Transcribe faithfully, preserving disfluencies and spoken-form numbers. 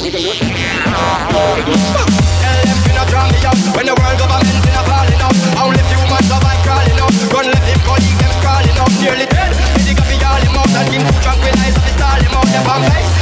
We can do it. Tell them finna drown me out. When the world government finna falling out. Only few man survive crawling out. Run let him go, leave them crawling out. Nearly dead. Medic up, he all him out. And him too drunk with eyes, so he stall him out. The vampire.